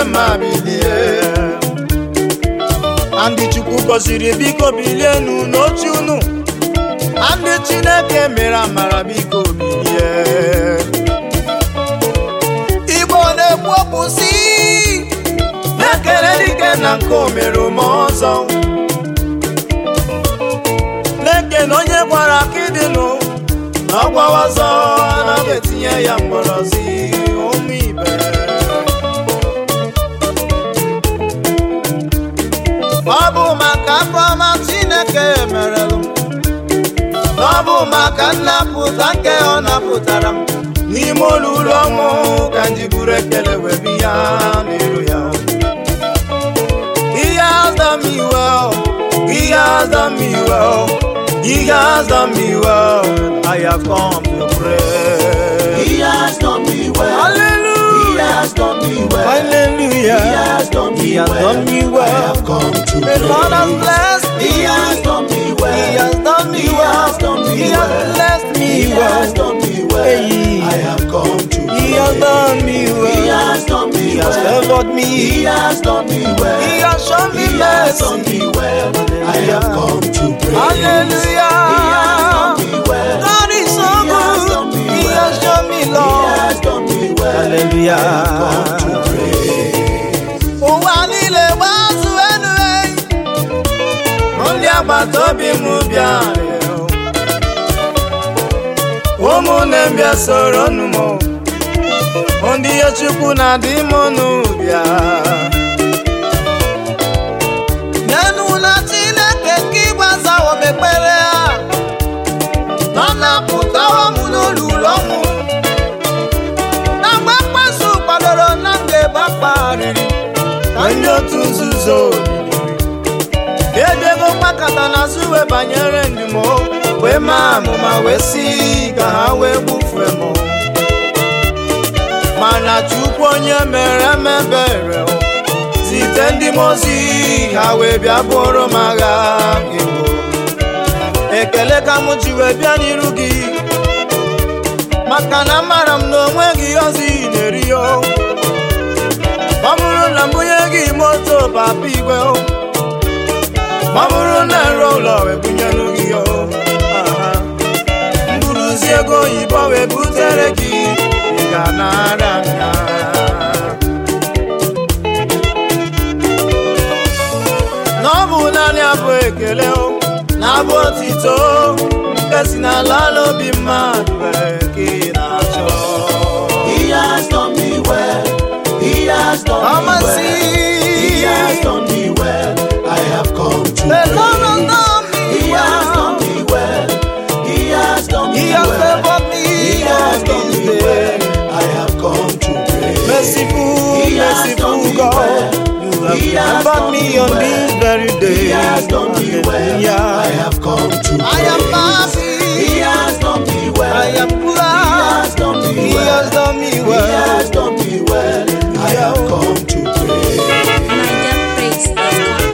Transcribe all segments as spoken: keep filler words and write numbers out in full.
dị mma bilie. Ndị Chukwu gọziri biko bilienu n'oche unu. Ndị Chineke mere amara biko bilie. Igbo na-ekwu okwu si na-ekele dike na nke o mere ụmụ ọzọ. Na-ekele onye gwara akịdịnụ na ọgwawa ọzọ anaghị etinye ya mgbọrọzi ụmụ ibe. Ọ bụ maka afọma Chineke merelụ. Ọ bụ maka nnapụta nke ọ napụtara m n'ime olulu ọnwụ ka m ji buru ekele wee bi ya n'iru ya. He has done me well. He has done me well. He has done me well. I have come to pray. He has done me well. Hallelujah. He has done me well. Hallelujah. He has done me He has well. done me well. I have come to The Lord has pray. blessed me. He has done me well. He has done me He well. has done me He well. has blessed me He well. has done me well. Hey. I have come to pray. He has done me well. He has done me He has well. favored me. He has done me well. He has shown me He has done mercy. me well. I have come to pray. Hallelujah. He has done me well. God is so He has done good. me He well. has shown me He love. has done me well. Hallelujah. I have come to pray. Ụwa niile gbazụ enu enyi. Ndị agbata obi m bịara. Ụmụnne m bịa soro nụ m. Ndị ihe Chukwu na-adị m n'ụbịa. N'enu na Chineke nke ịgbazawo m ekpere ha. Nọ na-apụtawo m n'olulu ọnwụ. Na mgbe mkpasu kwadoro na ngebe akparịrị. Ka ndị otu nzuzo edego mkpakọta n'azụ wee banyere ndị m wee maa amụma wee si ka ha wee gbufee m. Mana Chukwu onye mere emebere zite ndị m ozi ha wee bịa bụrụ m agha Igbo. Ekele ka m ji wee bịa n'iru gị maka na amara m na onweghị ozi na-eri o. Ọ bụrụ na mbunye gị moto papa igwe o. Ọ bụrụ na nrọ ụlọ wee bunyelu gị o. Mburuzi ego oyibo wee butere gị ị ga-anara m ya. Na ọ bụ naanị abụ ekele o na abụ otito nke si n'ala n'obi mmadụ wee ka ị na-achọ. He has done me well. He has done Come me and well. see. He has done me well. I have come to The pray. Lord has done me He has well. done me well. He has done me He has well. favored me He has all done these me well. days. I have come to pray. Merciful, He has merciful done me God, well. you have He has remembered done me me on well. this very day. He has done me well. I Hallelujah. have come to I pray. am happy. He has done me well. I am He glad. has done me He well. has done me He well. has done me well. I have come to pray. Niger Praise dot com.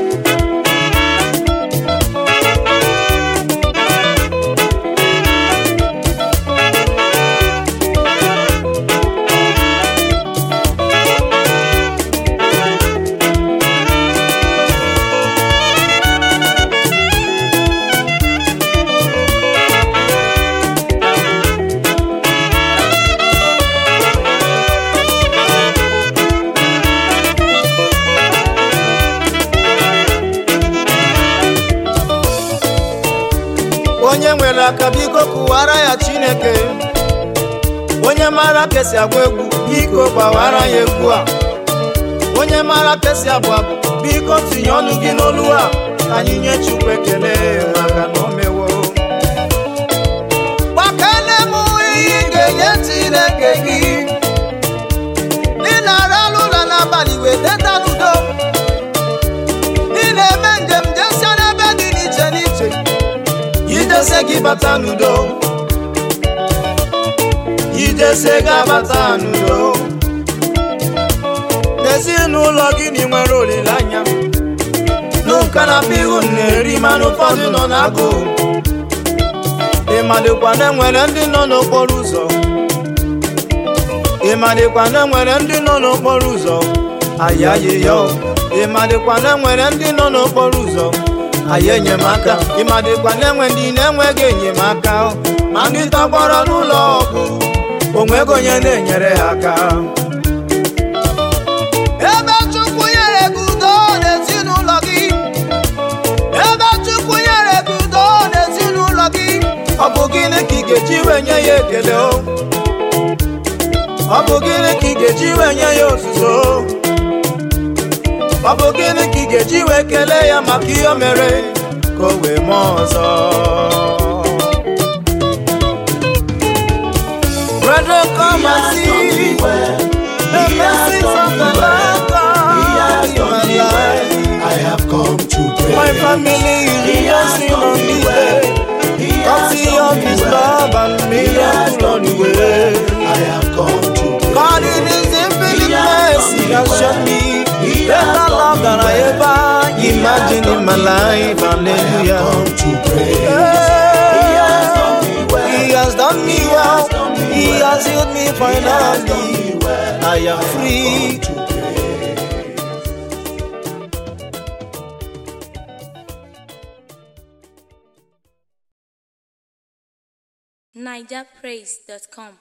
Onye nwere aka biko kụwara ya Chineke. Onye mara ka esi agba egwu biko gbawara ya egwu a. Onye mara ka esi abụ abụ biko tinye ọnụ gị n'olu a ka anyị nye Chukwu ekele maka na o mewo. Gbakele m ihe ị ga-enye Chineke gị. Ị na-arahụ ụra n'abalị wee teta n'udo. Ị na-eme njem jesia n'ebe dị n'iche n'iche. Yidese gị bata n'udo. Yidese gị abata n'udo. N'ezinụlọ gị na ị nwere olileanya. N'ụka na ihu na-eri mana ụfọdụ nọ n'agụụ. Ị madịkwa na enwere ndị nọ n'okporo ụzọ. Ị madịkwa na enwere ndị nọ n'okporo ụzọ ayayiyo ịmadịkwa na enwere ndị nọ n'okporo ụzọ aya enyemaka ịmadịkwa na enwe ndị na-enweghị enyemaka ma ndị tọgbọrọ n'ụlọ ọgwụ onwego onye na-enyere ha aka ebe Chukwu nyere gị udo n'ezinụlọ gị ebe Chukwu nyere gị udo n'ezinụlọ gị ọ bụ gịnị ka ị ga-eji wee nye ya ekele o ọ bụ gịnị ka ị ga-eji wee nye ya otuto ọ bụ gịnị ka ị ga-eji wee kelee ya maka ihe o mere ka o wee mee ọzọ Brethren, come and see the blessings of the Lord God in my life. I have come to pray. My family is rejoicing on this day. Come see of His love and miracle on the way. I have come to pray. God in His infinite mercy has shown me better love than I ever imagined in my life. Hallelujah. Come to pray. He has done me well. He has healed me finally. I am free. niger praise dot com